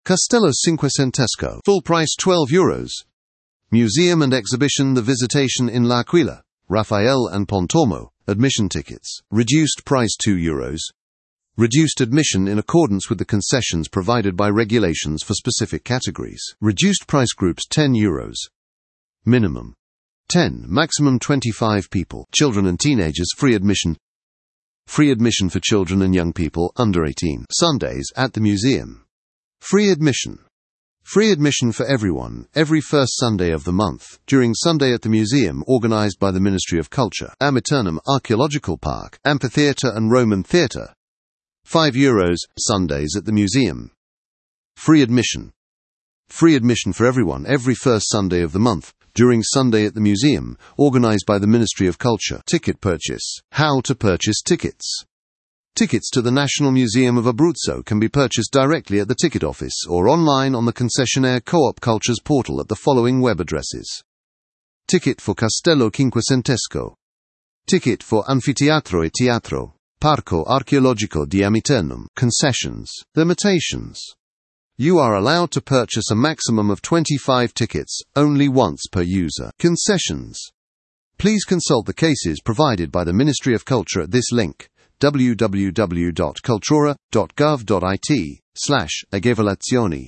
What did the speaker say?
Castello Cinquecentesco. Full price €12. Museum and exhibition The Visitation in L'Aquila, Raphael and Pontormo. Admission tickets. Reduced price €2. Reduced admission in accordance with the concessions provided by regulations for specific categories. Reduced price groups €10. Minimum 10, maximum 25 people. Children and teenagers free admission. Free admission for children and young people under 18. Sundays at the museum. Free admission. Free admission for everyone, every first Sunday of the month, during Sunday at the Museum, organized by the Ministry of Culture. Amiternum Archaeological Park, Amphitheatre and Roman Theatre. €5, Sundays at the Museum. Free admission. Free admission for everyone, every first Sunday of the month, during Sunday at the Museum, organized by the Ministry of Culture. Ticket purchase. How to purchase tickets. Tickets to the National Museum of Abruzzo can be purchased directly at the ticket office or online on the concessionaire Co-op Cultures portal at the following web addresses. Ticket for Castello Cinquecentesco. Ticket for Anfiteatro e Teatro. Parco Archeologico di Amiternum. Concessions. Limitations. You are allowed to purchase a maximum of 25 tickets, only once per user. Concessions. Please consult the cases provided by the Ministry of Culture at this link: www.cultura.gov.it/agevolazioni.